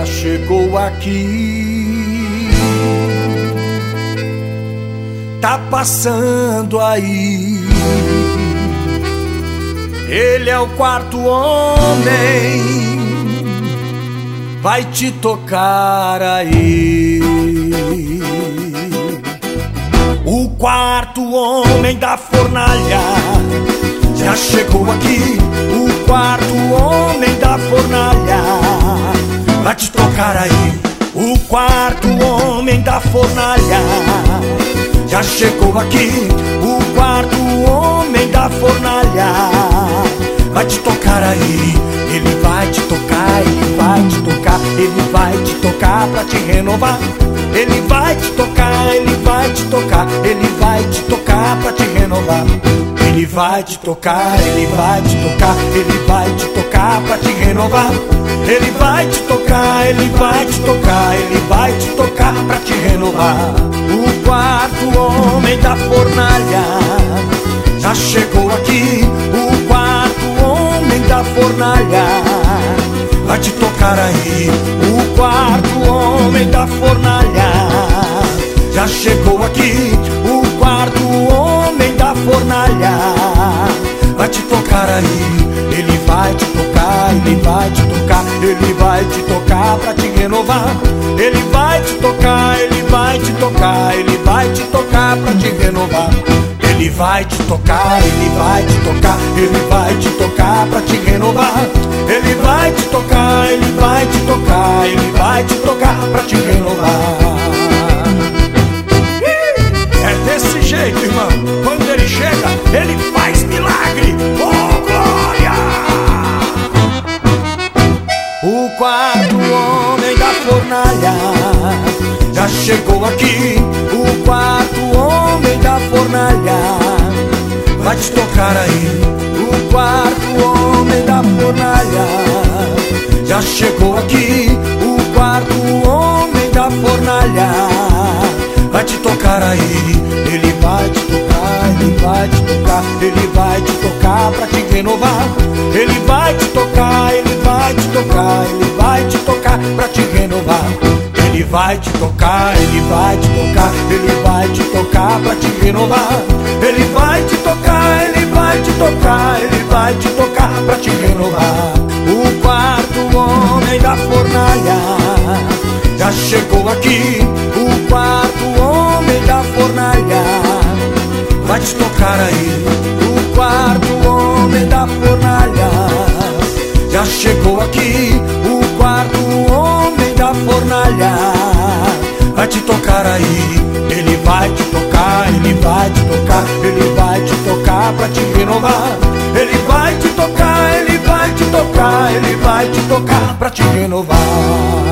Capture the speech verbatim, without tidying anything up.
já chegou aqui, tá passando aí. Ele é o quarto homem, vai te tocar aí. O quarto homem da fornalha já chegou aqui. O quarto homem da fornalha vai te tocar aí. O quarto homem da fornalha já chegou aqui. O quarto homem da fornalha vai te tocar aí. Ele vai te tocar, ele vai te tocar, ele vai te tocar pra te renovar. Ele vai te tocar, ele vai te tocar, ele vai te tocar pra te renovar. Ele vai te tocar, ele vai te tocar, ele vai te tocar pra te renovar. Ele vai te tocar, ele vai te tocar, ele vai te tocar pra te renovar. O quarto homem da fornalha já chegou aqui. O quarto homem da fornalha vai te tocar aí. O quarto homem da fornalha já chegou aqui. O quarto homem da fornalha vai te tocar aí. Ele vai te tocar, ele vai te tocar, ele vai te tocar pra te renovar. Ele vai te tocar, ele vai te tocar, ele vai te tocar pra te renovar. Ele vai te tocar, ele vai te tocar, ele vai te tocar pra te renovar. Ele vai te tocar, ele vai te tocar, ele vai te tocar pra te renovar. É desse jeito, irmão. Quando ele chega, ele faz milagre. Oh, glória! O quarto homem da fornalha já chegou aqui. O quarto homem da fornalha vai te tocar aí. O quarto homem da fornalha já chegou aqui. O quarto homem da fornalha vai te tocar aí. Ele vai te tocar, ele vai te tocar, ele vai te tocar pra te renovar. Ele vai te tocar, ele vai te tocar, ele vai te tocar pra te renovar. Ele vai te tocar, ele vai te tocar, ele vai te tocar pra te renovar. Ele vai te tocar, ele vai te tocar, ele vai te tocar pra te renovar. O quarto homem da fornalha já chegou aqui. O quarto homem da fornalha vai te tocar aí. O quarto homem da fornalha já chegou aqui. O quarto homem da fornalha vai te tocar aí. Ele vai te tocar, ele vai te tocar, ele vai te tocar pra te renovar. Ele vai te tocar, ele vai te tocar, ele vai te tocar pra te renovar.